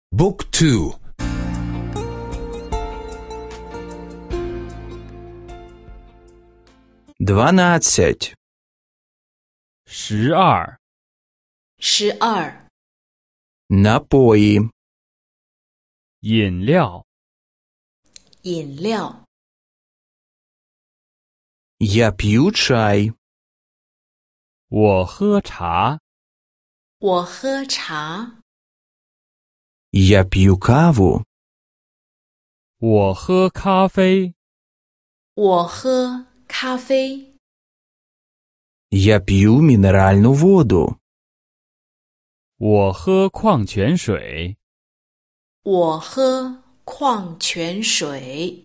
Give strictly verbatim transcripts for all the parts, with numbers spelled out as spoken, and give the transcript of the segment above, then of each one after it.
Book two. 12. 十二， 十二， Напої. 饮料， 饮料。 Я п'ю чай. 我喝茶， 我喝茶。 Я п'ю каву. 我喝咖啡， 我喝咖啡。 Я п'ю мінеральну воду. 我喝矿泉水， 我喝矿泉水。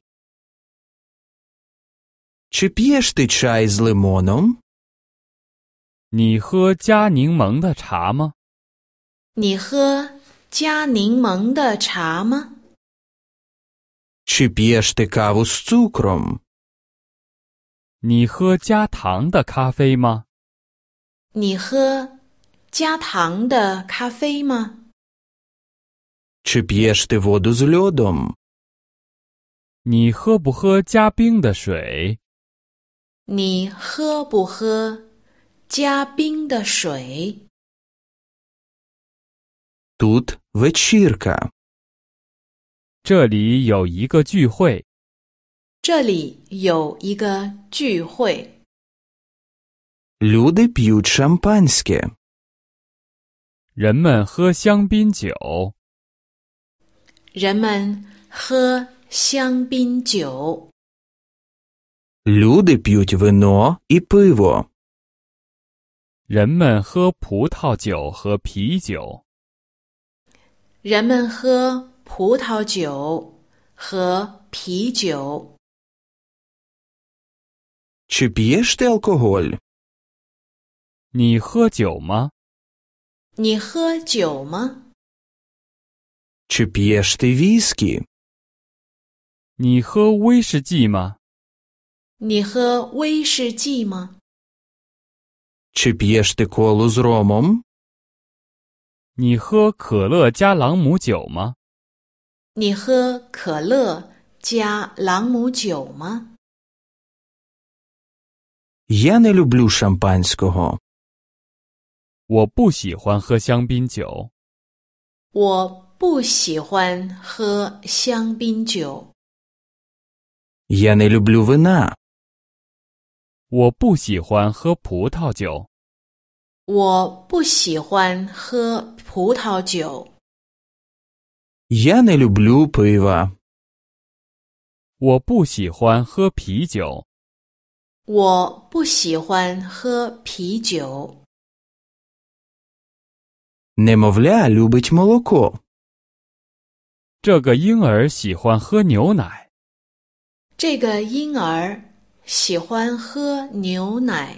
Чи п'єш ти чай з лимоном? 你喝加柠檬的茶吗？ 你喝加柠檬的茶吗？ Чи п'єш ти каву з цукром? 你喝加糖的咖啡吗？ 你喝加糖的咖啡吗？ Чи п'єш ти воду з льодом? 你喝不喝加冰的水？ 你喝不喝加冰的水？ Тут вечірка. 这里有一个聚会， 这里有一个聚会， Люди п'ють шампанське. 人们喝香槟酒， 人们喝香槟酒。 Люди п'ють вино і пиво. 人们喝葡萄酒和啤酒， 人们喝葡萄酒和啤酒。 Чи п'єш ти алкоголь? 你喝酒吗？ 你喝酒吗？ Чи п'єш ти віскі? 你喝威士忌吗？ 你喝威士忌吗？ Чи п'єш ти колу з ромом? 你喝可乐加朗姆酒吗？ 你喝可乐加朗姆酒吗？ Я не люблю шампанського. 我不喜欢喝香槟酒。 我不喜欢喝香槟酒。 Я не люблю вина. 我不喜欢喝葡萄酒。 我不喜欢喝葡萄酒。 Я не люблю пива. 我不喜欢喝啤酒。 我不喜欢喝啤酒。 Немовля любить молоко. 这个婴儿喜欢喝牛奶。 这个婴儿喜欢喝牛奶。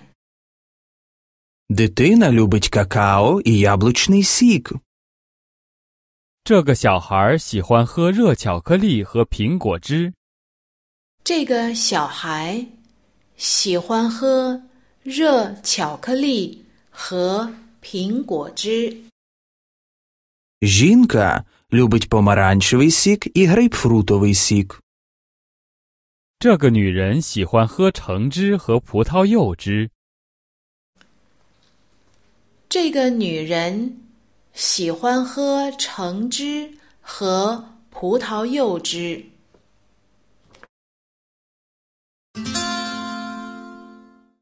Дитина любить какао і яблучний сік. 这个小孩喜欢喝热巧克力和苹果汁。 这个小孩喜欢喝热巧克力和苹果汁。 Жінка любить помаранчевий сік і грейпфрутовий сік. 这个女人喜欢喝橙汁和葡萄柚汁。 这个女人喜欢喝橙汁和葡萄柚汁。